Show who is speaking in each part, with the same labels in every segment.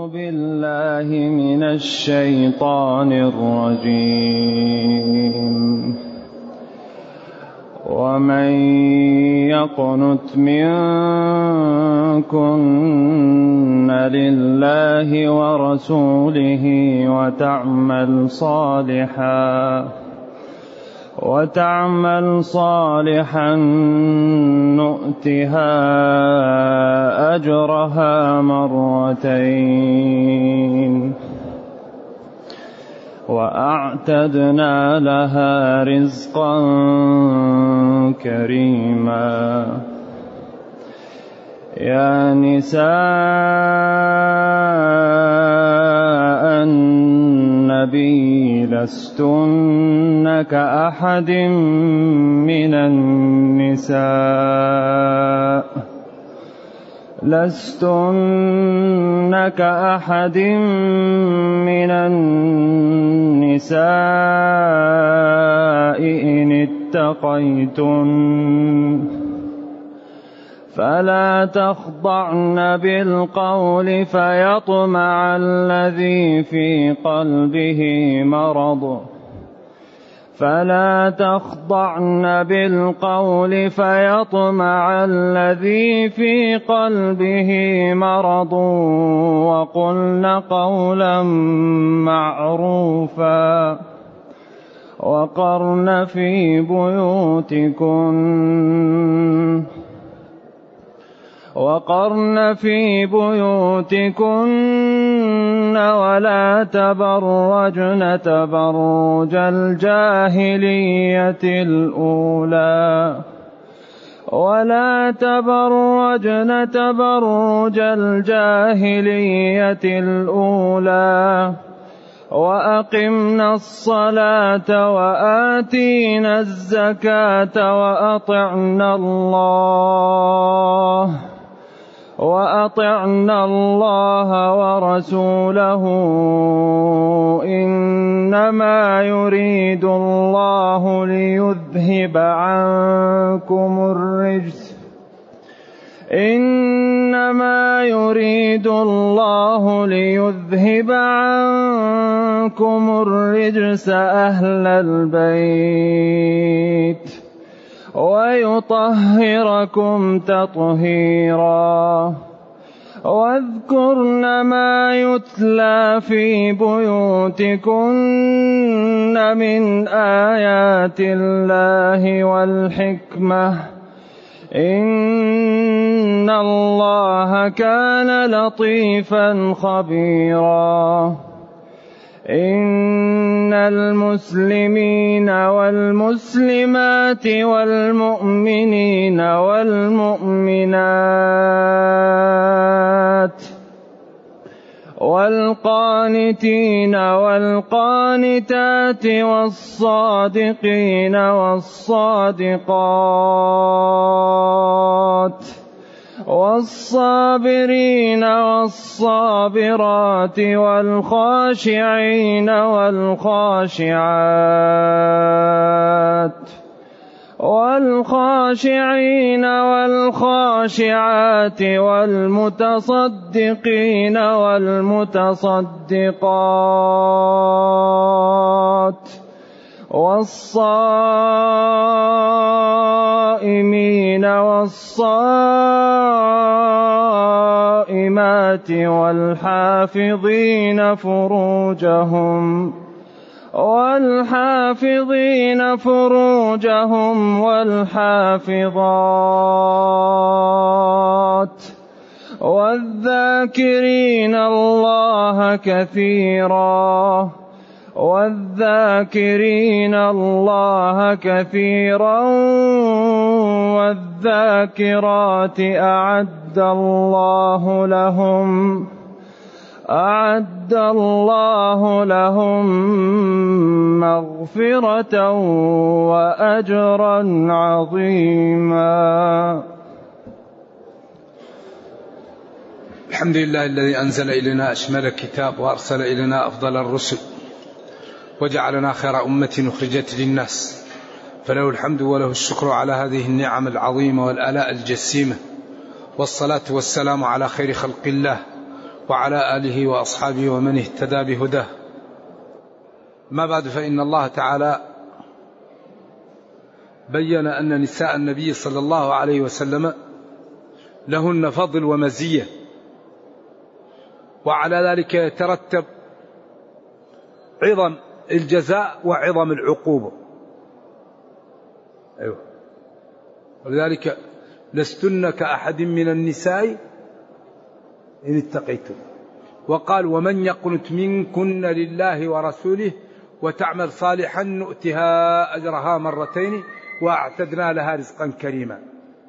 Speaker 1: بالله من الشيطان الرجيم. ومن يقنت منكن لله ورسوله وتعمل صالحا نؤتها أجرها مرتين وأعتدنا لها رزقا كريما. يا نساء النبي لستن كأحد من النساء إن اتقيتن فلا تخضعن بالقول فيطمع الذي في قلبه مرض وقلن قولا معروفا وقرن في بيوتكن ولا تبرجن تبرج الجاهلية الأولى وأقمنا الصلاة وآتينا الزكاة وأطعنا الله ورسوله إنما يريد الله ليذهب عنكم الرجس أهل البيت ويطهركم تطهيرا. واذكرن ما يتلى في بيوتكن من آيات الله والحكمة إن الله كان لطيفا خبيرا. إن المسلمين والمسلمات والمؤمنين والمؤمنات والقانتين والقانتات والصادقين والصادقات والصابرين والصابرات والخاشعين والخاشعات والمتصدقين والمتصدقات والصائمين والصائمات والحافظين فروجهم والحافظات والذاكرين الله كثيرا والذاكرات أعد الله لهم مغفرة وأجرا عظيما.
Speaker 2: الحمد لله الذي أنزل إلينا أشمل الكتاب وأرسل إلينا أفضل الرسل وجعلنا خير أمة أخرجت للناس، فله الحمد وله الشكر على هذه النعم العظيمة والآلاء الجسيمة، والصلاة والسلام على خير خلق الله وعلى آله وأصحابه ومن اهتدى بهداه. ما بعد، فإن الله تعالى بين أن نساء النبي صلى الله عليه وسلم لهن فضل ومزية، وعلى ذلك يترتب عظم الجزاء وعظم العقوبة. أيوة. ولذلك لستن كأحد من النساء إن اتقيتم. وقال: ومن يقنت منكن لله ورسوله وتعمل صالحا نؤتها أجرها مرتين وأعتدنا لها رزقا كريما.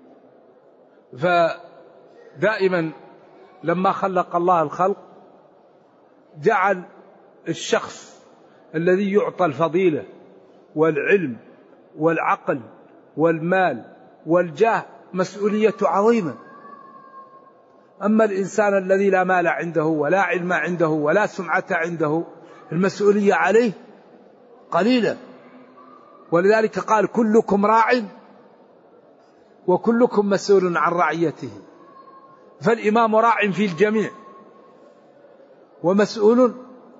Speaker 2: فدائما لما خلق الله الخلق جعل الشخص الذي يعطى الفضيلة والعلم والعقل والمال والجاه مسؤوليته عظيمة. أما الإنسان الذي لا مال عنده ولا علم عنده ولا سمعة عنده المسؤولية عليه قليلة. ولذلك قال: كلكم راع وكلكم مسؤول عن رعيته. فالإمام راع في الجميع ومسؤول،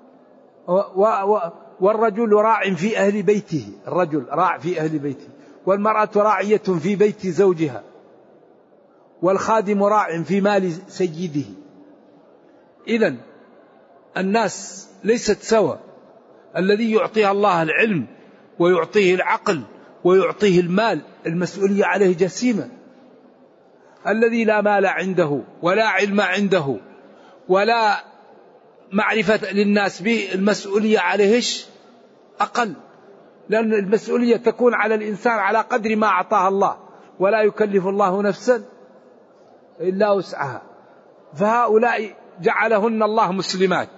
Speaker 2: والرجل راع في أهل بيته، الرجل راع في أهل بيته، والمرأة راعية في بيت زوجها، والخادم راع في مال سيده. إذن الناس ليست سوى. الذي يعطيها الله العلم ويعطيه العقل ويعطيه المال المسؤولية عليه جسيمة. الذي لا مال عنده ولا علم عنده ولا معرفة للناس به المسؤولية عليه أقل، لأن المسؤولية تكون على الإنسان على قدر ما أعطاها الله، ولا يكلف الله نفسا إلا وسعها. فهؤلاء جعلهن الله مسلمات،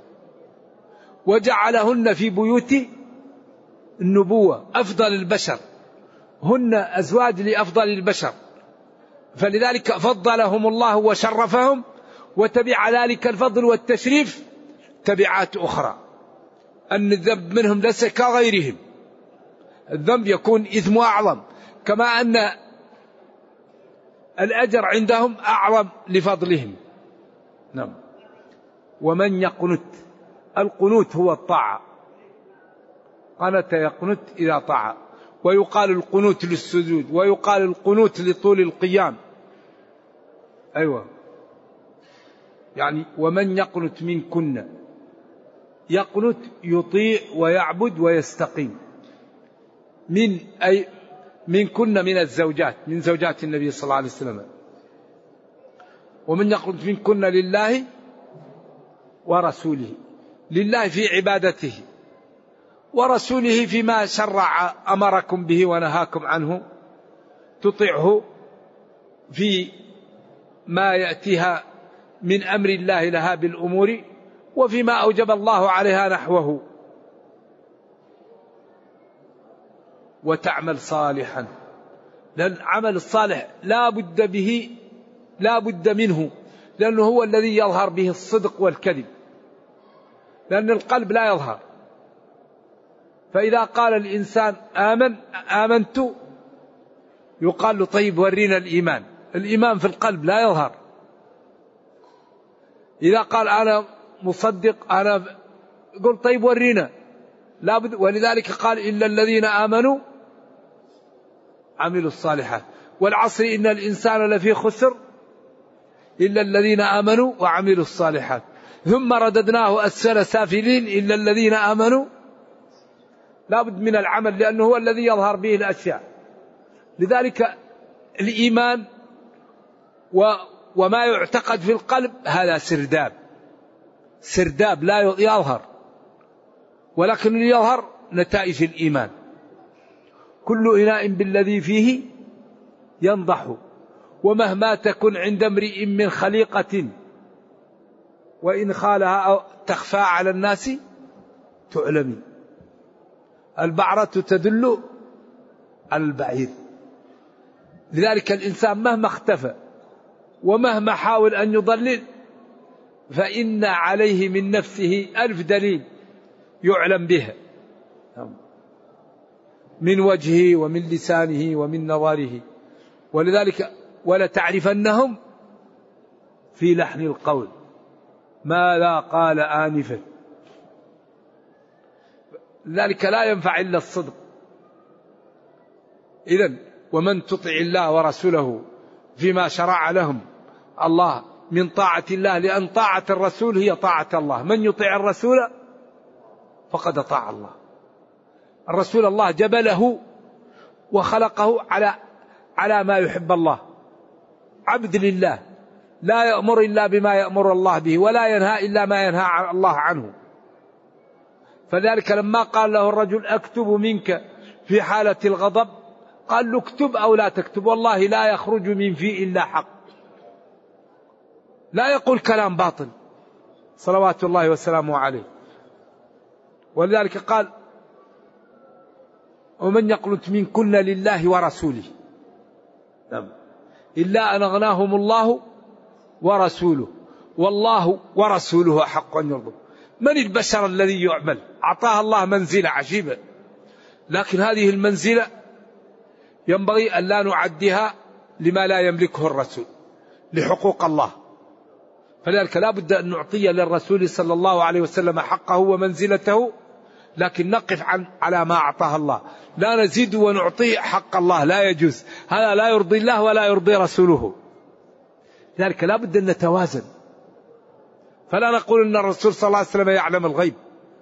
Speaker 2: وجعلهن في بيوت النبوة أفضل البشر، هن أزواج لأفضل البشر، فلذلك فضلهم الله وشرفهم، وتبع ذلك الفضل والتشريف تبعات أخرى. أن الذنب منهم ليس كغيرهم، الذنب يكون إثمه أعظم، كما أن الأجر عندهم أعظم لفضلهم. نعم. ومن يقنت، القنوت هو الطاعة، قنت يقنت إذا طاعة، ويقال القنوت للسجود، ويقال القنوت لطول القيام. أيوة، يعني ومن يقنت منكن، يقنت يطيع ويعبد ويستقيم، منكن من الزوجات، من زوجات النبي صلى الله عليه وسلم. ومن يقنت منكن لله ورسوله، لله في عبادته، ورسوله فيما شرع أمركم به ونهاكم عنه، تطيعه في ما يأتيها من أمر الله لها بالأمور، وفيما أوجب الله عليها نحوه. وتعمل صالحا، لأن العمل الصالح لا بد به، لا بد منه، لأنه هو الذي يظهر به الصدق والكذب، لأن القلب لا يظهر. فإذا قال الإنسان آمنت، يقال له طيب ورينا الإيمان، الإيمان في القلب لا يظهر. إذا قال أنا مصدق، أنا قل طيب ورينا، لابد. ولذلك قال: إلا الذين آمنوا عملوا الصالحات، والعصر إن الإنسان لفي خسر إلا الذين آمنوا وعملوا الصالحات، ثم رددناه أسفل سافلين إلا الذين آمنوا. لابد من العمل، لأنه هو الذي يظهر به الأشياء. لذلك الإيمان وما يعتقد في القلب هذا سرداب لا يظهر، ولكن اللي يظهر نتائج الإيمان. كل إناء بالذي فيه ينضح، ومهما تكن عند امرئ من خليقة وإن خالها أو تخفى على الناس تعلمي. البعرة تدل على البعير. لذلك الإنسان مهما اختفى ومهما حاول أن يضلل، فإن عليه من نفسه 1000 دليل يعلم بها، من وجهه ومن لسانه ومن نظره. ولذلك ولتعرفنهم في لحن القول. ماذا قال آنفا. ذلك لا ينفع إلا الصدق. إذن ومن تطع الله ورسوله فيما شرع لهم الله من طاعة الله، لأن طاعة الرسول هي طاعة الله. من يطيع الرسول فقد أطاع الله. الرسول الله جبله وخلقه على ما يحب الله، عبد لله لا يأمر إلا بما يأمر الله به، ولا ينهى إلا ما ينهى الله عنه. فذلك لما قال له الرجل أكتب منك في حالة الغضب، قال له اكتب أو لا تكتب، والله لا يخرج من فيه إلا حق، لا يقول كلام باطل صلوات الله وسلامه عليه. ولذلك قال ومن يقنت منكن لله ورسوله إلا أن أغناهم الله ورسوله والله ورسوله حق أن يرضوا. من البشر الذي يعمل؟ أعطاه الله منزلة عجيبة، لكن هذه المنزلة ينبغي أن لا نعدها لما لا يملكه الرسول، لحقوق الله. فلذلك لا بد أن نعطي للرسول صلى الله عليه وسلم حقه ومنزلته، لكن نقف على ما أعطاه الله، لا نزيد ونعطيه حق الله، لا يجوز، هذا لا يرضي الله ولا يرضي رسوله. لذلك لا بد أن نتوازن. فلا نقول أن الرسول صلى الله عليه وسلم يعلم الغيب،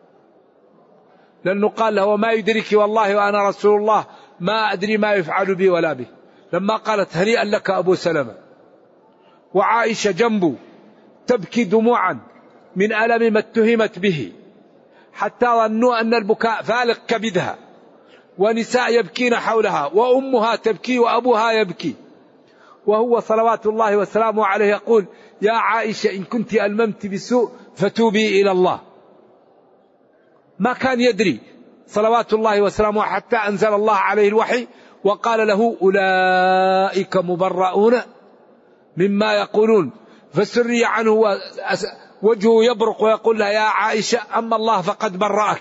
Speaker 2: لأنه قال له وما يدرك والله وأنا رسول الله ما أدري ما يفعل بي ولا به. لما قالت هنيئا لك أبو سلمة وعائشة جنبه تبكي دموعا من ألم ما اتهمت به، حتى ظنوا أن البكاء فالق كبدها، ونساء يبكين حولها، وأمها تبكي وأبوها يبكي، وهو صلوات الله وسلامه عليه يقول يا عائشة إن كنت ألممت بسوء فتوبي إلى الله. ما كان يدري صلوات الله وسلامه حتى أنزل الله عليه الوحي وقال له أولئك مبرؤون مما يقولون، فسري عنه وجهه يبرق ويقول لها يا عائشة أما الله فقد برأك.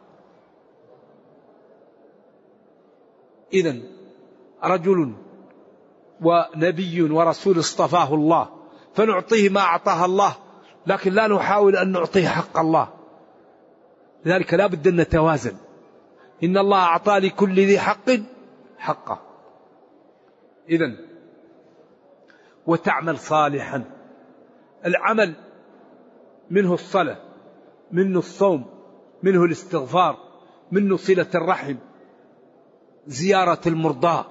Speaker 2: إذن رجل ونبي ورسول اصطفاه الله، فنعطيه ما أعطاه الله، لكن لا نحاول أن نعطيه حق الله. لذلك لا بد أن نتوازن. إن الله أعطى لكل ذي حق حقه. إذن وتعمل صالحا. العمل منه الصلاة، منه الصوم، منه الاستغفار، منه صلة الرحم، زيارة المرضى،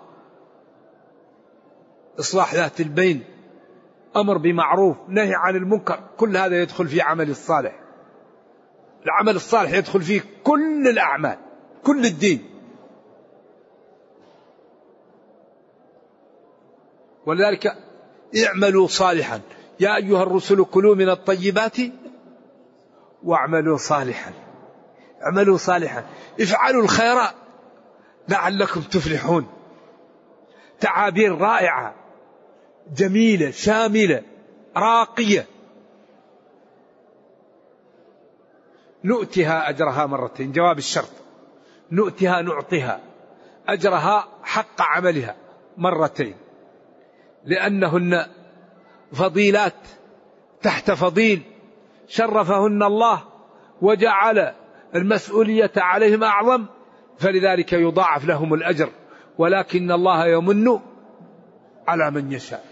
Speaker 2: إصلاح ذات البين، أمر بمعروف، نهي عن المنكر، كل هذا يدخل في عمل الصالح. العمل الصالح يدخل فيه كل الأعمال، كل الدين. ولذلك اعملوا صالحا يا أيها الرسل كلوا من الطيبات واعملوا صالحا. اعملوا صالحا، افعلوا الخير لعلكم تفلحون. تعابير رائعة جميلة شاملة راقية. نؤتها أجرها مرتين، جواب الشرط، نؤتها نعطيها أجرها حق عملها مرتين، لأنهن فضيلات تحت فضيل شرفهن الله وجعل المسؤولية عليهم أعظم، فلذلك يضاعف لهم الأجر. ولكن الله يمن على من يشاء.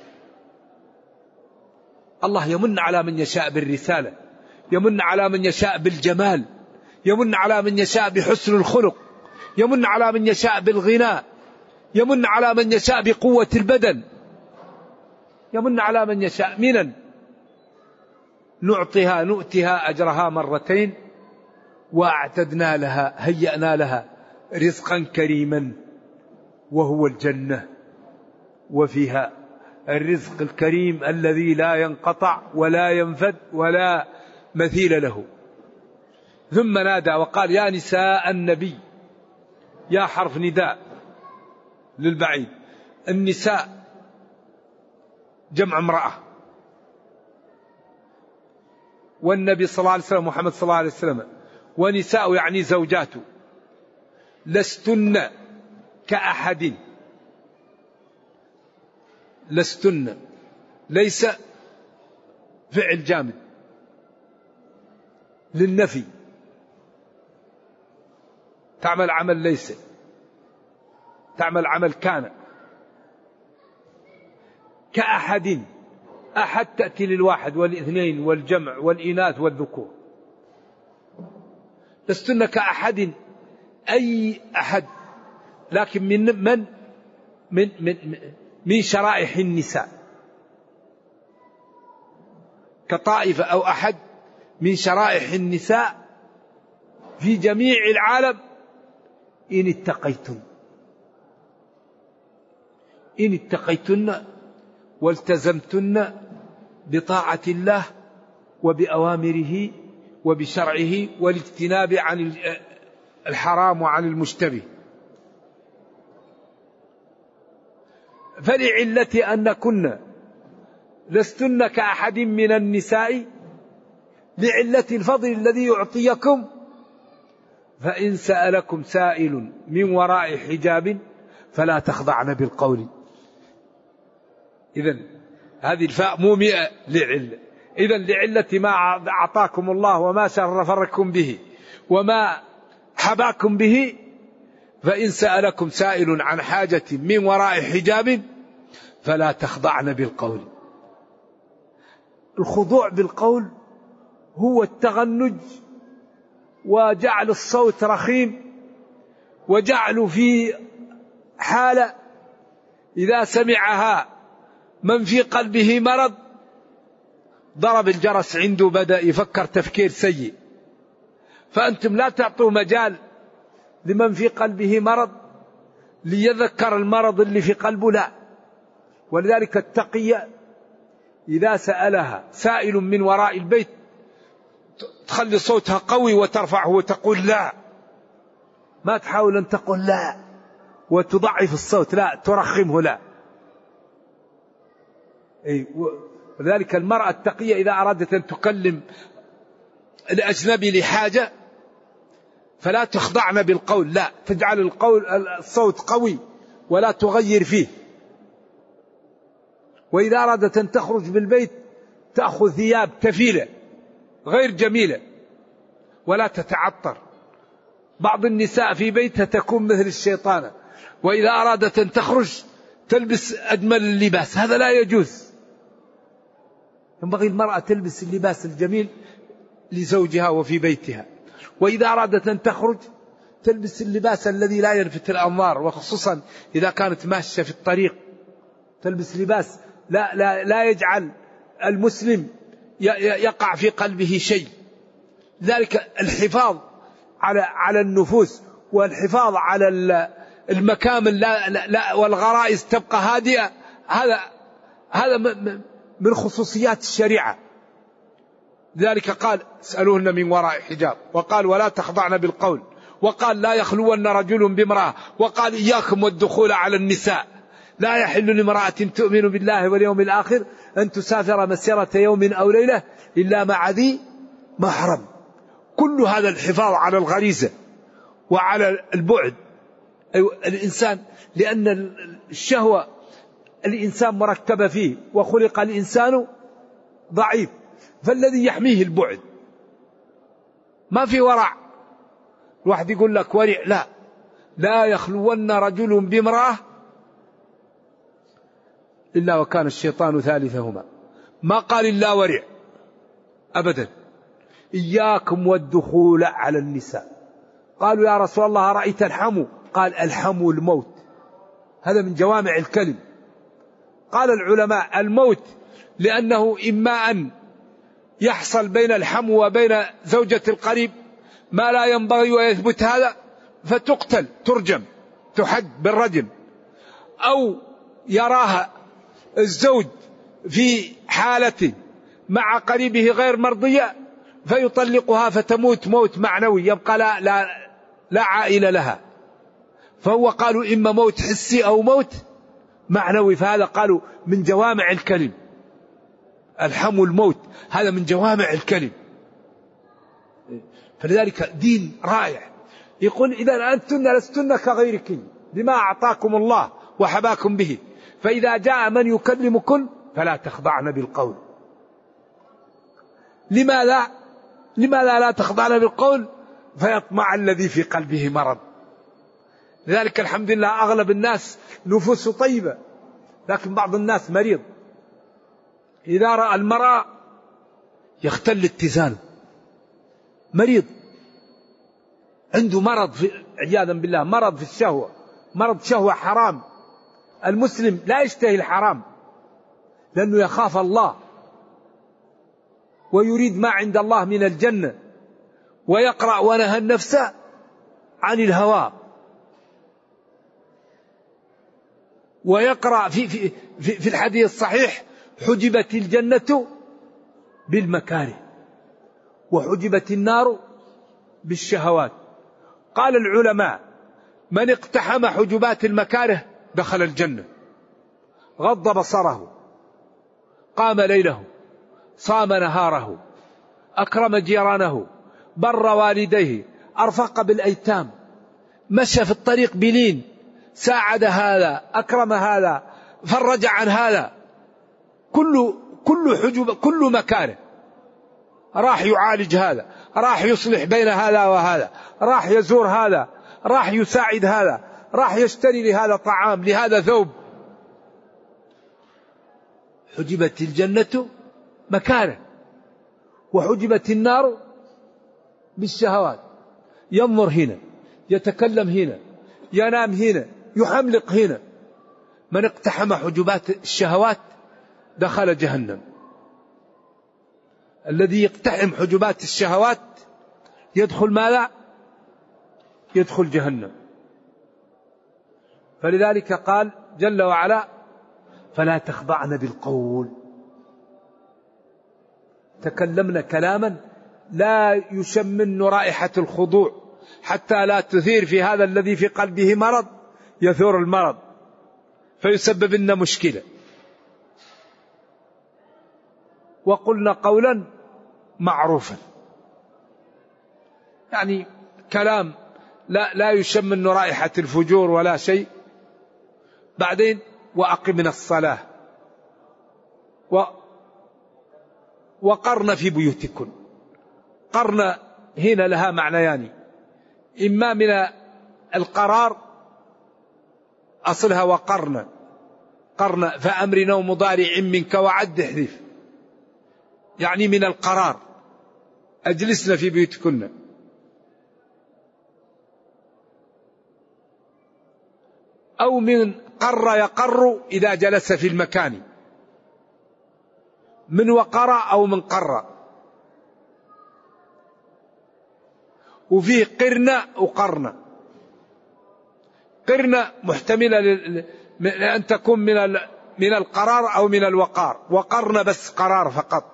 Speaker 2: الله يمن على من يشاء بالرسالة، يمن على من يشاء بالجمال، يمن على من يشاء بحسن الخلق، يمن على من يشاء بالغناء، يمن على من يشاء بقوة البدن، يمن على من يشاء منا. نؤتها أجرها مرتين وأعتدنا لها هيأنا لها رزقا كريما وهو الجنة، وفيها الرزق الكريم الذي لا ينقطع ولا ينفد ولا مثيل له. ثم نادى وقال يا نساء النبي، يا حرف نداء للبعيد. النساء جمع امرأة، والنبي صلى الله عليه وسلم محمد صلى الله عليه وسلم ونساء يعني زوجاته. لستن كأحد، لستن ليس فعل جامد، للنفي، تعمل عمل ليس، تعمل عمل كان. كأحد، أحد تأتي للواحد والاثنين والجمع والإناث والذكور. لستن كأحد أي أحد، لكن من شرائح النساء، كطائفة أو أحد من شرائح النساء في جميع العالم إن اتقيتن والتزمتن بطاعة الله وبأوامره وبشرعه والاجتناب عن الحرام وعن المشتبه. فلعلة أنكن لستن كأحد من النساء، لعلة الفضل الذي يعطيكم، فإن سألكم سائل من وراء حجاب فلا تخضعن بالقول. إذن هذه الفاء مو 100 لعلة. إذن لعلة ما أعطاكم الله وما شرفكم به وما حباكم به، فإن سألكم سائل عن حاجة من وراء حجاب فلا تخضعن بالقول. الخضوع بالقول هو التغنج وجعل الصوت رخيم، وجعل في حالة إذا سمعها من في قلبه مرض ضرب الجرس عنده، بدأ يفكر تفكير سيء. فأنتم لا تعطوا مجال لمن في قلبه مرض ليذكر المرض اللي في قلبه، لا. ولذلك التقية إذا سألها سائل من وراء البيت تخلي صوتها قوي وترفعه وتقول لا، ما تحاول أن تقول لا وتضعف الصوت، لا ترخمه، لا. ولذلك المرأة التقية إذا أرادت أن تكلم الأجنبي لحاجة فلا تخضعن بالقول، لا، تجعل الصوت قوي ولا تغير فيه. وإذا أرادت أن تخرج بالبيت تأخذ ثياب تفيلة غير جميلة ولا تتعطر. بعض النساء في بيتها تكون مثل الشيطانة، وإذا أرادت أن تخرج تلبس أجمل اللباس، هذا لا يجوز. ينبغي المرأة تلبس اللباس الجميل لزوجها وفي بيتها، وإذا أرادت أن تخرج تلبس اللباس الذي لا يلفت الأنظار، وخصوصا إذا كانت ماشية في الطريق تلبس لباس لا يجعل المسلم يقع في قلبه شيء. ذلك الحفاظ على النفوس والحفاظ على المكامن والغرائز تبقى هادئة، هذا من خصوصيات الشريعة. ذلك قال اسألوهن من وراء حجاب، وقال ولا تخضعن بالقول، وقال لا يخلون رجل بامرأة، وقال إياكم والدخول على النساء، لا يحل لامرأة تؤمن بالله واليوم الآخر أن تسافر مسيرة يوم أو ليلة إلا مع ذي محرم. كل هذا الحفاظ على الغريزة وعلى البعد الإنسان، لأن الشهوة الإنسان مركب فيه، وخلق الإنسان ضعيف، فالذي يحميه البعد. ما في ورع. الواحد يقول لك ورع، لا يخلون رجل بامرأة إلا وكان الشيطان ثالثهما. ما قال إلا ورع أبدا. إياكم والدخول على النساء. قالوا يا رسول الله رأيت الحمو؟ قال الحمو الموت. هذا من جوامع الكلم. قال العلماء الموت لأنه إما أن يحصل بين الحمو وبين زوجة القريب ما لا ينبغي ويثبت هذا فتقتل ترجم تحد بالرجم، أو يراها الزوج في حالة مع قريبه غير مرضية فيطلقها فتموت موت معنوي يبقى لا عائلة لها. فهو قالوا إما موت حسي أو موت معنوي، فهذا قالوا من جوامع الكلم. الحمو الموت هذا من جوامع الكلم. فلذلك دين رائع. يقول إذا أنتن لستن كغيركن بما أعطاكم الله وحباكم به، فإذا جاء من يكلمكن فلا تخضعن بالقول. لماذا؟
Speaker 3: لماذا لا تخضعن بالقول فيطمع الذي في قلبه مرض. لذلك الحمد لله أغلب الناس نفوس طيبة، لكن بعض الناس مريض، إذا رأى المرأة يختل اتزانه، مريض عنده مرض عياذا بالله، مرض في الشهوة، مرض شهوة حرام. المسلم لا يشتهي الحرام لأنه يخاف الله ويريد ما عند الله من الجنة، ويقرأ ونهى النفس عن الهوى، ويقرأ في الحديث الصحيح حجبت الجنة بالمكاره وحجبت النار بالشهوات. قال العلماء من اقتحم حجبات المكاره دخل الجنة، غض بصره، قام ليله، صام نهاره، أكرم جيرانه، بر والديه، أرفق بالأيتام، مشى في الطريق بلين، ساعد هذا، أكرم هذا، فرج عن هذا، كل حجب، كل مكاره، راح يعالج هذا، راح يصلح بين هذا وهذا، راح يزور هذا، راح يساعد هذا، راح يشتري لهذا طعام، لهذا ثوب. حجبت الجنة مكاره وحجبت النار بالشهوات. ينظر هنا، يتكلم هنا، ينام هنا، يحملق هنا. من اقتحم حجبات الشهوات دخل جهنم. الذي يقتحم حجبات الشهوات يدخل ماذا؟ يدخل جهنم. فلذلك قال جل وعلا فلا تخضعن بالقول. تكلمنا كلاما لا يشمن رائحة الخضوع، حتى لا تثير في هذا الذي في قلبه مرض يثور المرض فيسبب لنا مشكلة. وقلنا قولا معروفا، يعني كلام لا يشمن رائحة الفجور ولا شيء. بعدين وأقمنا الصلاة وقرن في بيوتكن. قرن هنا لها معنيان، إما من القرار، أصلها وقرن، قرن فأمر أو مضارع منك وعد احذف، يعني من القرار، أجلسنا في بيوتكن. أو من قر يقر إذا جلس في المكان، من وقر أو من قر. وفيه قرن وقرن. قرن محتملة لأن تكون من القرار أو من الوقار، وقرن بس قرار فقط.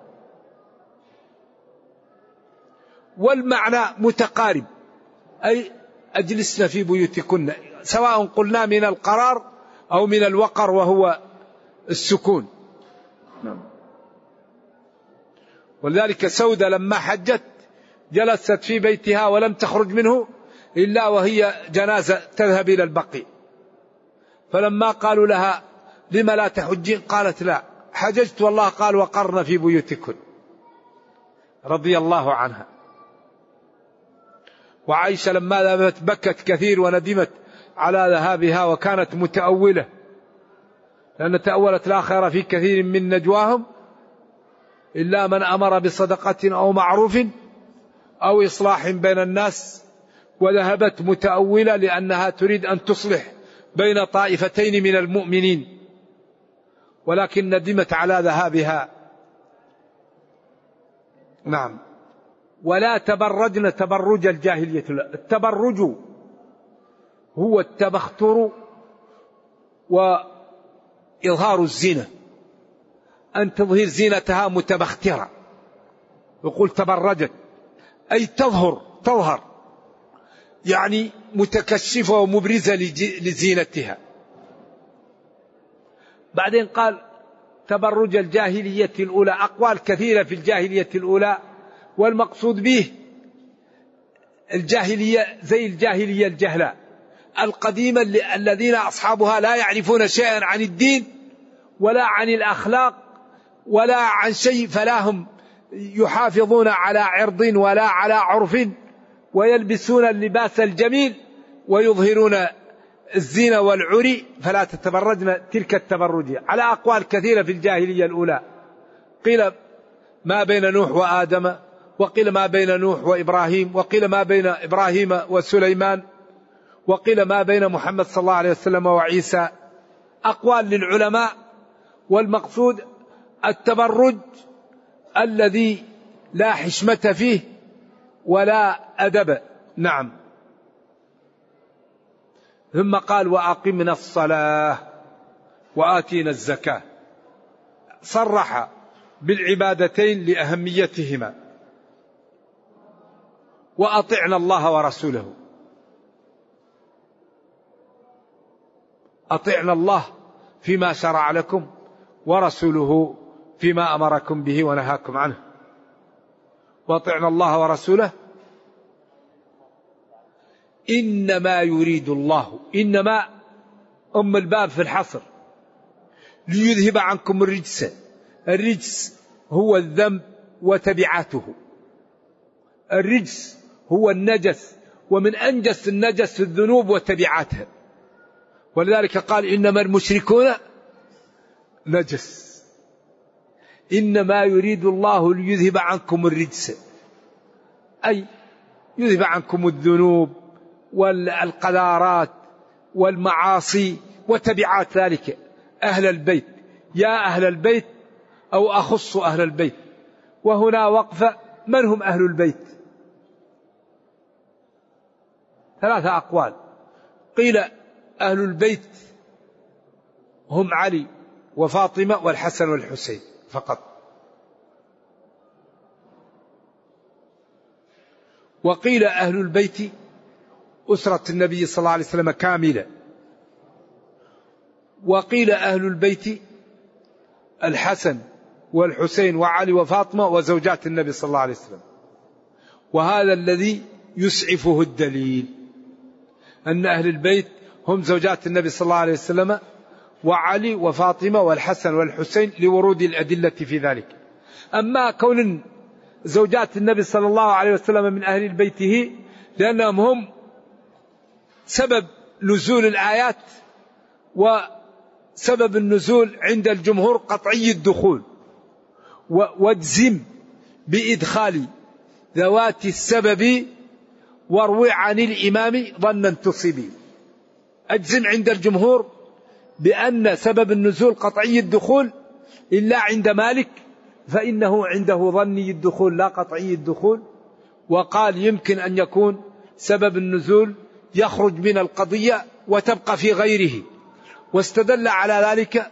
Speaker 3: والمعنى متقارب، أي أجلسنا في بيوتكن، سواء قلنا من القرار أو من الوقر وهو السكون. ولذلك سودة لما حجت جلست في بيتها ولم تخرج منه إلا وهي جنازة تذهب إلى البقيع. فلما قالوا لها لم لا تحجين قالت لا حججت والله قال وقرن في بيوتكن، رضي الله عنها. وعائشة لما ذهبت بكت كثير وندمت على ذهابها، وكانت متأولة، لأن تأولت لا خير في كثير من نجواهم إلا من أمر بصدقة أو معروف أو إصلاح بين الناس. وذهبت متأولة لأنها تريد أن تصلح بين طائفتين من المؤمنين، ولكن ندمت على ذهابها. نعم. ولا تبرجن تبرج الجاهلية. التبرج هو التبختر وإظهار الزينة، أن تظهر زينتها متبخترة. يقول تبرجت أي تظهر يعني متكشفة ومبرزة لزينتها. بعدين قال تبرج الجاهلية الأولى. أقوال كثيرة في الجاهلية الأولى، والمقصود به الجاهلية زي الجاهلية الجهلاء القديمة الذين أصحابها لا يعرفون شيئا عن الدين ولا عن الأخلاق ولا عن شيء، فلا هم يحافظون على عرض ولا على عرف ويلبسون اللباس الجميل ويظهرون الزينة والعري فلا تتبرجن تلك التبرج، على أقوال كثيرة في الجاهلية الأولى. قيل ما بين نوح وآدم، وقيل ما بين نوح وإبراهيم، وقيل ما بين إبراهيم وسليمان، وقيل ما بين محمد صلى الله عليه وسلم وعيسى. أقوال للعلماء، والمقصود التبرج الذي لا حشمة فيه ولا أدب. نعم. ثم قال وأقمنا الصلاة وآتينا الزكاة، صرح بالعبادتين لأهميتهما. وأطعنا الله ورسوله، أطعنا الله فيما شرع لكم ورسوله فيما أمركم به ونهاكم عنه. وأطعنا الله ورسوله. إنما يريد الله، إنما أم الباب في الحصر، ليذهب عنكم الرجس. الرجس هو الذنب وتبعاته. الرجس هو النجس، ومن أنجس النجس الذنوب وتبعاتها. ولذلك قال إنما المشركون نجس. إنما يريد الله ليذهب عنكم الرجس، أي يذهب عنكم الذنوب والقذارات والمعاصي وتبعات ذلك. أهل البيت، يا أهل البيت، أو أخص أهل البيت. وهنا وقفة، من هم أهل البيت؟ ثلاثة أقوال. قيل أهل البيت هم علي وفاطمة والحسن والحسين فقط. وقيل أهل البيت أسرة النبي صلى الله عليه وسلم كاملة. وقيل أهل البيت الحسن والحسين وعلي وفاطمة وزوجات النبي صلى الله عليه وسلم. وهذا الذي يسعفه الدليل، أن أهل البيت هم زوجات النبي صلى الله عليه وسلم وعلي وفاطمة والحسن والحسين لورود الأدلة في ذلك. أما كون زوجات النبي صلى الله عليه وسلم من أهل بيته لأنهم هم سبب نزول الآيات، وسبب النزول عند الجمهور قطعي الدخول. واجزم بإدخال ذوات السبب واروي عن الإمام ظنا تصبي. أجزم عند الجمهور بأن سبب النزول قطعي الدخول، إلا عند مالك فإنه عنده ظني الدخول لا قطعي الدخول. وقال يمكن أن يكون سبب النزول يخرج من القضية وتبقى في غيره، واستدل على ذلك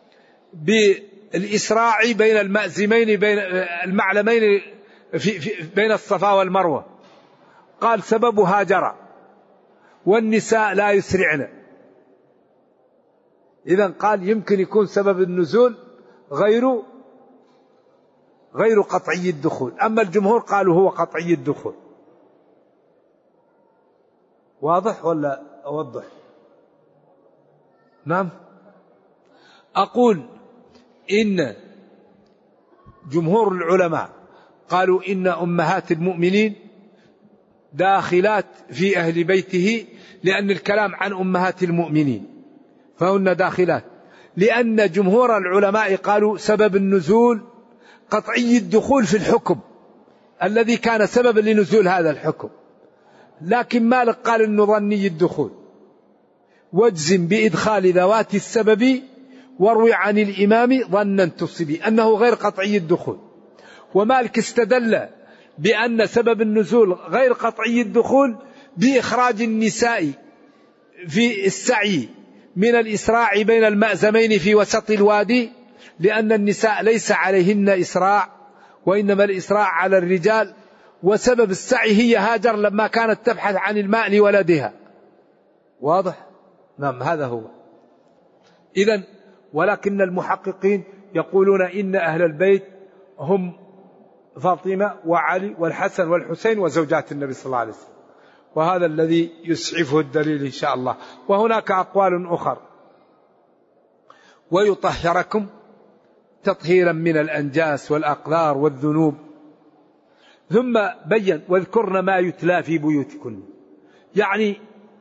Speaker 3: بالإسراع بين المأزمين بين المعلمين بين الصفا والمروة. قال سبب هاجر والنساء لا يسرعن. إذن قال يمكن يكون سبب النزول غير قطعي الدخول. أما الجمهور قالوا هو قطعي الدخول. واضح ولا أوضح؟ نعم. أقول إن جمهور العلماء قالوا إن أمهات المؤمنين داخلات في أهل بيته، لأن الكلام عن أمهات المؤمنين فهن داخلات. لأن جمهور العلماء قالوا سبب النزول قطعي الدخول في الحكم الذي كان سببا لنزول هذا الحكم، لكن مالك قال إنه ظني الدخول. واجزم بإدخال ذوات السبب واروي عن الإمام ظنا تصبي، أنه غير قطعي الدخول. ومالك استدل بأن سبب النزول غير قطعي الدخول بإخراج النساء في السعي من الإسراع بين المأزمين في وسط الوادي، لأن النساء ليس عليهن إسراع وإنما الإسراع على الرجال. وسبب السعي هي هاجر لما كانت تبحث عن الماء لولدها. واضح؟ نعم هذا هو. إذن ولكن المحققين يقولون إن أهل البيت هم فاطمة وعلي والحسن والحسين وزوجات النبي صلى الله عليه وسلم، وهذا الذي يسعفه الدليل إن شاء الله. وهناك أقوال أخرى. ويطهركم تطهيرا من الأنجاس والأقذار والذنوب ثم بين واذكرن ما يتلى في بيوتكن، يعني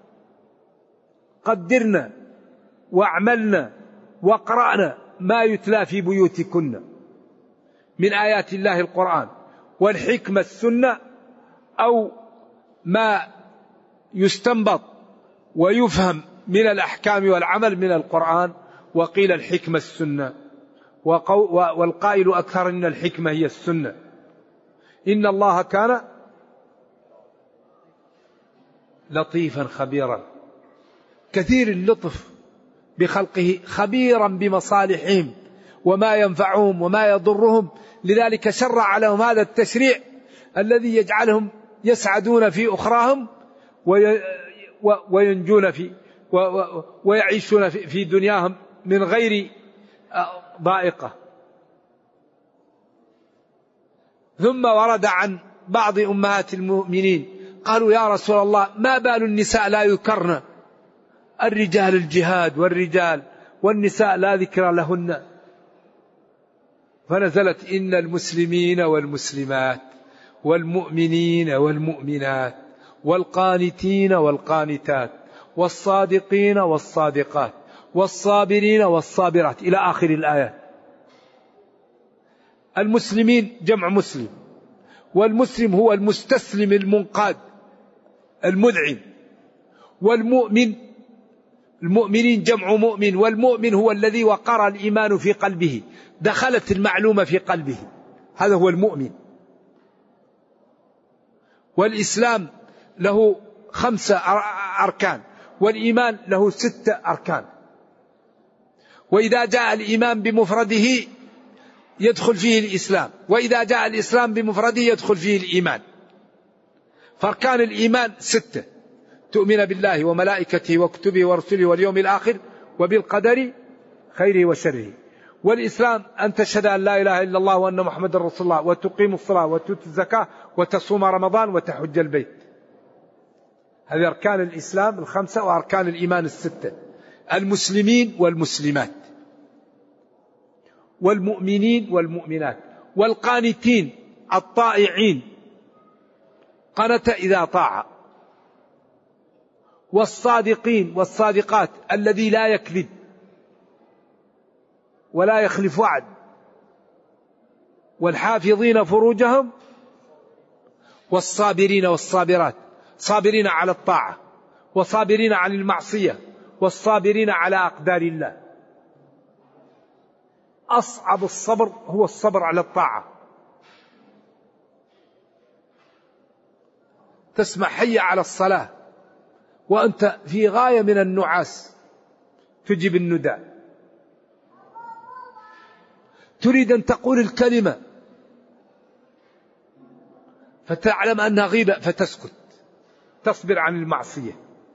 Speaker 3: قدرنا واعملنا واقرأنا ما يتلى في بيوتكن من آيات الله القرآن، والحكمة السنة أو ما يستنبط ويفهم من الأحكام والعمل من القرآن. وقيل الحكمة السنة، والقائل أكثر إن الحكمة هي السنة. إن الله كان لطيفا خبيرا، كثير اللطف بخلقه، خبيرا بمصالحهم وما ينفعهم وما يضرهم. لذلك شرع لهم هذا التشريع الذي يجعلهم يسعدون في أخراهم وينجون ويعيشون في دنياهم من غير ضائقة. ثم ورد عن بعض أمهات المؤمنين قالوا يا رسول الله ما بال النساء لا يذكرن؟ الرجال الجهاد والرجال، والنساء لا ذكر لهن. فنزلت إن المسلمين والمسلمات والمؤمنين والمؤمنات والقانتين والقانتات والصادقين والصادقات والصابرين والصابرات إلى آخر الآيات. المسلمين جمع مسلم، والمسلم هو المستسلم المنقاد المذعن، المؤمنين جمع مؤمن، والمؤمن هو الذي وقر الإيمان في قلبه، دخلت المعلومة في قلبه، هذا هو المؤمن. والإسلام له 5 أركان، والإيمان له 6 أركان. وإذا جاء الإيمان بمفرده يدخل فيه الإسلام، وإذا جاء الإسلام بمفرده يدخل فيه الإيمان. فأركان الإيمان 6: تؤمن بالله وملائكته وكتبه ورسله واليوم الآخر وبالقدر خيره وشره. والإسلام أن تشهد أن لا إله إلا الله وأن محمد رسول الله، وتقيم الصلاة وتؤتي الزكاة وتصوم رمضان وتحج البيت. هذه أركان الإسلام 5، وأركان الإيمان 6: المسلمين والمسلمات والمؤمنين والمؤمنات والقانتين الطائعين، قنت إذا طاع، والصادقين والصادقات الذي لا يكذب ولا يخلف وعد، والحافظين فروجهم، والصابرين والصابرات، صابرين على الطاعة وصابرين عن المعصية والصابرين على أقدار الله. أصعب الصبر هو الصبر على الطاعة. تسمع حي على الصلاة وأنت في غاية من النعاس، تجيب النداء، تريد أن تقول الكلمة فتعلم أنها غيبة فتسكت، تصبر عن المعصية.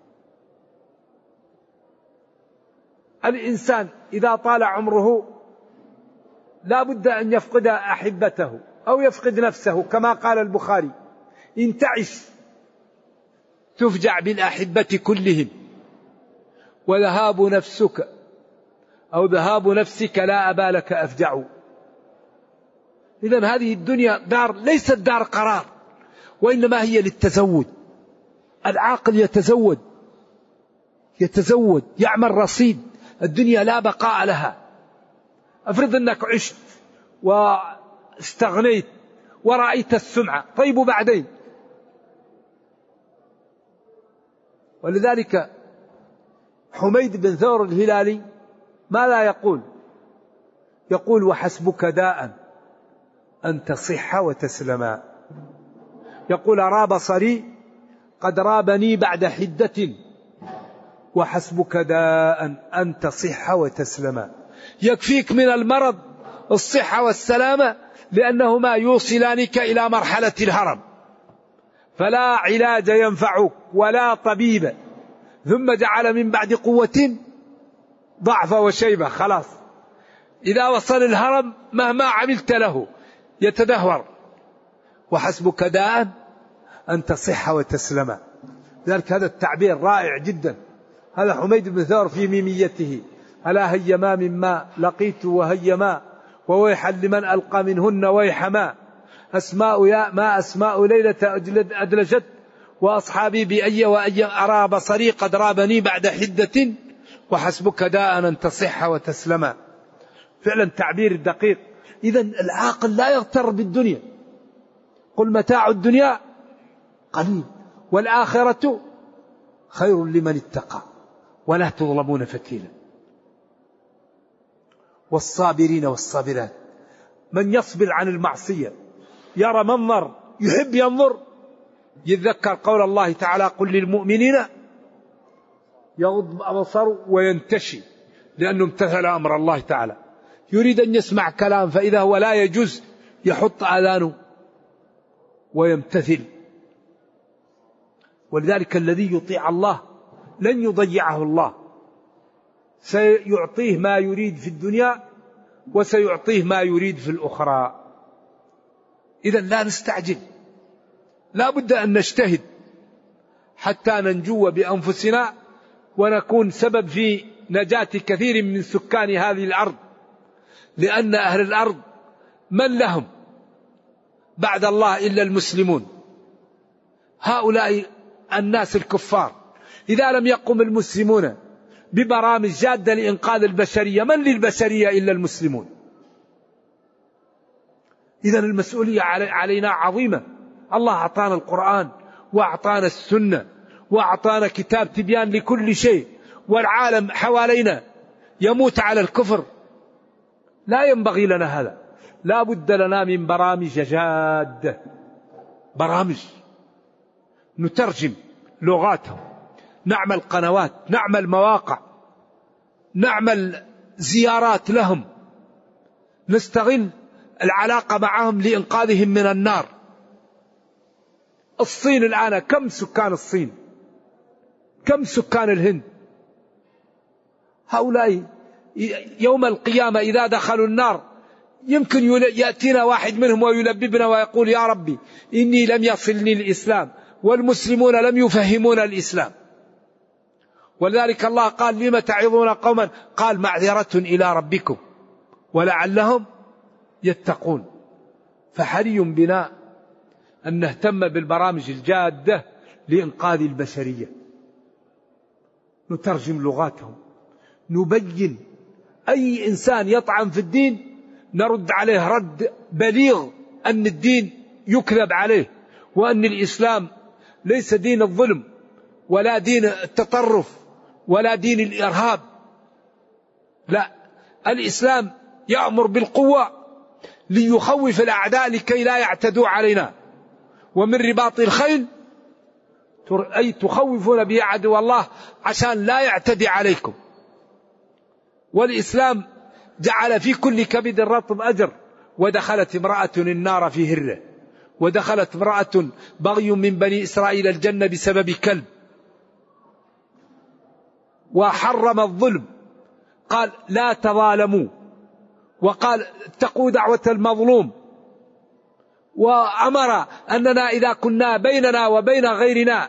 Speaker 3: الإنسان إذا طال عمره لا بد أن يفقد أحبته أو يفقد نفسه، كما قال البخاري: إن تعش تفجع بالأحبة كلهم، وذهاب نفسك أو ذهاب نفسك لا أبا لك أفجع. إذن هذه الدنيا دار ليست دار قرار، وإنما هي للتزود. العاقل يتزود يعمل رصيد. الدنيا لا بقاء لها. أفرض أنك عشت واستغنيت ورأيت السمعة، طيب بعدين. ولذلك حميد بن ثور الهلالي ماذا يقول؟ يقول: وحسبك داء أن تصح وتسلما. يقول: أرى بصري قد رابني بعد حدة، وحسبك داء أن تصح وتسلما. يكفيك من المرض الصحة والسلامة، لأنهما يوصلانك إلى مرحلة الهرم، فلا علاج ينفعك ولا طبيب. ثم جعل من بعد قوة ضعف وشيبة. خلاص، إذا وصل الهرم مهما عملت له يتدهور. وحسبك داء أن تصح وتسلم. ذلك هذا التعبير رائع جدا. هذا حميد بن ثور في ميميته: ألا هيما مما لقيت وهيما، وويحا لمن ألقى منهن ويحما. أسماء يا ما أسماء ليلة أدلجت وأصحابي بأي وأي أرى بصري قد رابني بعد حدة وحسبك داء أن تصح وتسلما. فعلا تعبير دقيق. إذن العاقل لا يغتر بالدنيا. قل متاع الدنيا قليل والآخرة خير لمن اتقى ولا تظلمون فتيلا. والصابرين والصابرات، من يصبر عن المعصية يرى منظر يحب ينظر يتذكر قول الله تعالى قل للمؤمنين يغض أبصاره وينتشي، لأنه امتثل أمر الله تعالى. يريد أن يسمع كلام فإذا هو لا يجوز يحط آذانه ويمتثل. ولذلك الذي يطيع الله لن يضيعه الله، سيعطيه ما يريد في الدنيا وسيعطيه ما يريد في الأخرى. إذن لا نستعجل، لا بد أن نجتهد حتى ننجو بأنفسنا ونكون سبب في نجاة كثير من سكان هذه الأرض. لأن أهل الأرض من لهم بعد الله إلا المسلمون. هؤلاء الناس الكفار إذا لم يقم المسلمون ببرامج جادة لإنقاذ البشرية، من للبشرية إلا المسلمون؟ إذن المسؤولية علينا عظيمة. الله أعطانا القرآن وأعطانا السنة وأعطانا كتاب تبيان لكل شيء، والعالم حوالينا يموت على الكفر. لا ينبغي لنا هذا. لا بد لنا من برامج جادة، برامج نترجم لغاتهم، نعمل قنوات، نعمل مواقع، نعمل زيارات لهم، نستغل العلاقة معهم لإنقاذهم من النار. الصين الآن كم سكان الصين؟ كم سكان الهند؟ هؤلاء يوم القيامة إذا دخلوا النار يمكن يأتينا واحد منهم ويلببنا ويقول يا ربي إني لم يصلني الإسلام والمسلمون لم يفهمون الإسلام. ولذلك الله قال لما تعظون قوما؟ قال معذرة إلى ربكم ولعلهم يتقون. فحري بنا أن نهتم بالبرامج الجادة لإنقاذ البشرية، نترجم لغاتهم، نبين أي إنسان يطعن في الدين نرد عليه رد بليغ أن الدين يكذب عليه، وأن الإسلام ليس دين الظلم ولا دين التطرف ولا دين الإرهاب. لا، الإسلام يأمر بالقوة ليخوف الأعداء لكي لا يعتدوا علينا. ومن رباط الخيل أي تخوفون به عدو الله عشان لا يعتدي عليكم. والإسلام جعل في كل كبد رطب أجر. ودخلت امرأة النار في هرة، ودخلت امرأة بغي من بني إسرائيل الجنة بسبب كلب. وحرم الظلم، قال لا تظالموا، وقال اتقوا دعوة المظلوم. وأمر أننا إذا كنا بيننا وبين غيرنا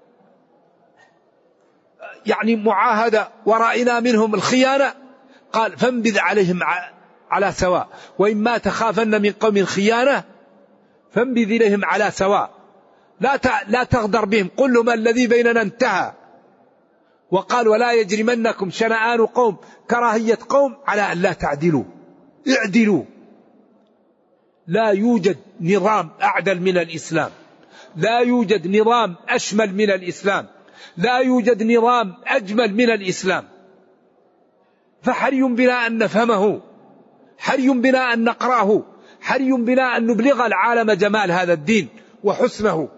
Speaker 3: يعني معاهدة ورأينا منهم الخيانة قال فانبذ عليهم على سواء، وإما تخافن من قوم خيانة فانبذ إليهم على سواء، لا تغدر بهم، قل لهم الذي بيننا انتهى. وقال ولا يجرمنكم شنآن قوم كراهية قوم على أن لا تعدلوا، اعدلوا. لا يوجد نظام أعدل من الإسلام، لا يوجد نظام أشمل من الإسلام، لا يوجد نظام أجمل من الإسلام. فحري بنا أن نفهمه، حري بنا أن نقرأه، حري بنا أن نبلغ العالم جمال هذا الدين وحسنه.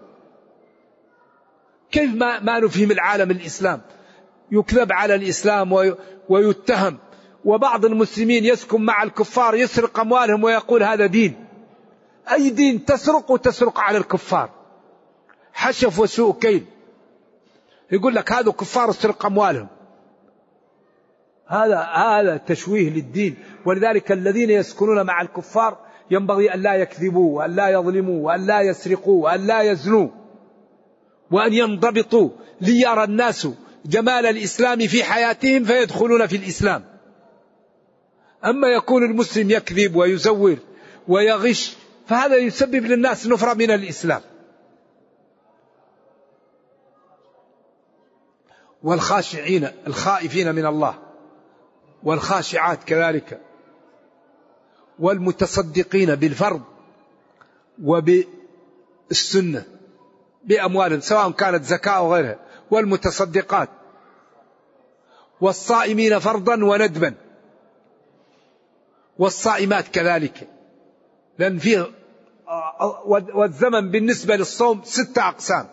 Speaker 3: كيف ما نفهم العالم الإسلام؟ يكذب على الإسلام ويتهم، وبعض المسلمين يسكن مع الكفار يسرق أموالهم ويقول هذا دين. أي دين؟ تسرق وتسرق على الكفار، حشف وسوء كيل. يقول لك هذا كفار اسرق أموالهم، هذا تشويه للدين. ولذلك الذين يسكنون مع الكفار ينبغي أن لا يكذبوا وأن لا يظلموا وأن لا يسرقوا وأن لا يزنوا وأن ينضبطوا ليرى الناس جمال الإسلام في حياتهم فيدخلون في الإسلام. أما يكون المسلم يكذب ويزور ويغش فهذا يسبب للناس نفرة من الإسلام. والخاشعين الخائفين من الله، والخاشعات كذلك، والمتصدقين بالفرض وبالسنة بأموالهم سواء كانت زكاة أو غيرها، والمتصدقات، والصائمين فرضا وندبا، والصائمات كذلك، لأن فيه والزمن بالنسبة للصوم 6 أقسام.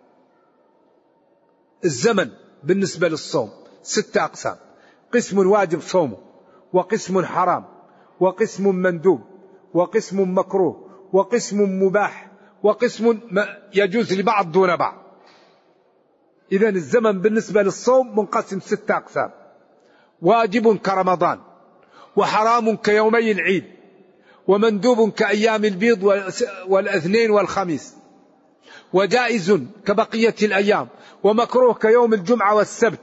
Speaker 3: الزمن بالنسبة للصوم 6 أقسام: قسم واجب صومه، وقسم حرام، وقسم مندوب، وقسم مكروه، وقسم مباح، وقسم يجوز لبعض دون بعض. إذن الزمن بالنسبة للصوم منقسم 6 أقسام: واجب كرمضان، وحرام كيومي العيد، ومندوب كأيام البيض والاثنين والخميس، وجائز كبقية الأيام، ومكروه كيوم الجمعة والسبت،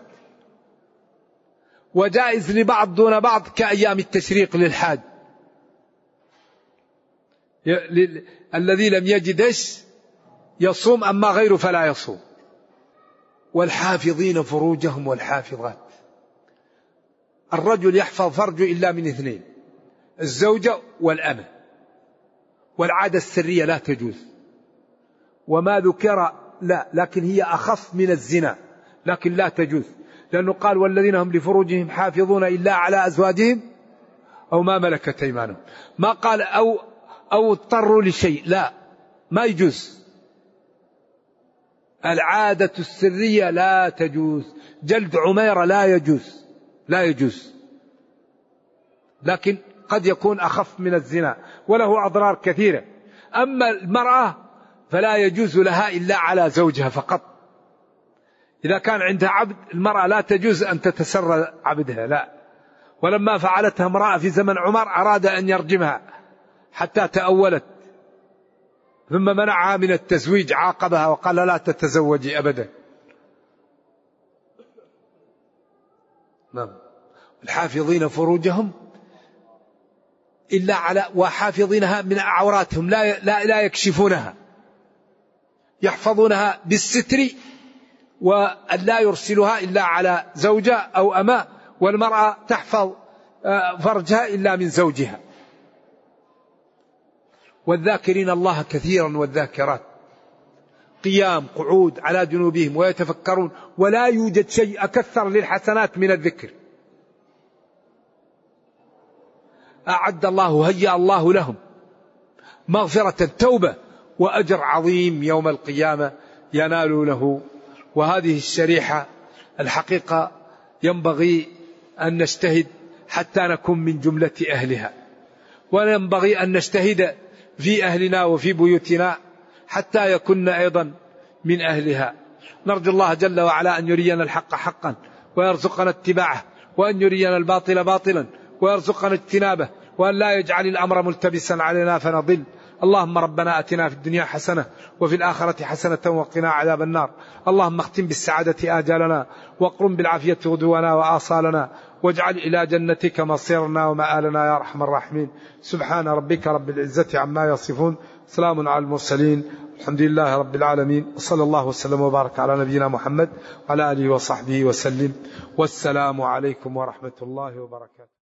Speaker 3: وجائز لبعض دون بعض كأيام التشريق للحاج الذي لم يجدش يصوم، أما غيره فلا يصوم. والحافظين فروجهم والحافظات، الرجل يحفظ فرجه إلا من 2: الزوجة والأمة. والعادة السرية لا تجوز، وما ذكر لا، لكن هي أخف من الزنا، لكن لا تجوز، لأنه قال: والذين هم لفروجهم حافظون إلا على أزواجهم أو ما ملكت أيمانهم. ما قال أو اضطروا لشيء، لا، ما يجوز. العادة السرية لا تجوز، جلد عميرة لا يجوز، لا يجوز، لكن قد يكون أخف من الزنا وله أضرار كثيرة. أما المرأة فلا يجوز لها إلا على زوجها فقط. إذا كان عندها عبد، المرأة لا تجوز أن تتسرى عبدها، لا. ولما فعلتها امرأة في زمن عمر أراد أن يرجمها حتى تأولت، ثم منعها من التزويج، عاقبها وقال: لا تتزوجي أبدا. نعم. الحافظين فروجهم إلا على، وحافظينها من عوراتهم، لا يكشفونها، يحفظونها بالستر، وأن لا يرسلها إلا على زوجة أو أماء. والمرأة تحفظ فرجها إلا من زوجها. والذاكرين الله كثيرا والذاكرات، قيام قعود على جنوبهم ويتفكرون، ولا يوجد شيء أكثر للحسنات من الذكر. أعد الله، هيأ الله لهم مغفرة، توبة، وأجر عظيم يوم القيامة ينالونه. وهذه الشريحة الحقيقة ينبغي أن نجتهد حتى نكون من جملة أهلها، وينبغي أن نجتهد في أهلنا وفي بيوتنا حتى يكون أيضا من أهلها. نرجو الله جل وعلا أن يرينا الحق حقا ويرزقنا اتباعه، وأن يرينا الباطل باطلا ويرزقنا اجتنابه، وأن لا يجعل الأمر ملتبسا علينا فنضل. اللهم ربنا أتنا في الدنيا حسنة وفي الآخرة حسنة وقنا عذاب النار. اللهم اختم بالسعادة آجالنا، واقرم بالعافية غدونا وآصالنا، واجعل إلى جنتك مصيرنا ومآلنا يا أرحم الراحمين. سبحان ربك رب العزة عما يصفون، سلام على المرسلين، الحمد لله رب العالمين، وصلى الله وسلم وبارك على نبينا محمد وعلى آله وصحبه وسلم. والسلام عليكم ورحمة الله وبركاته.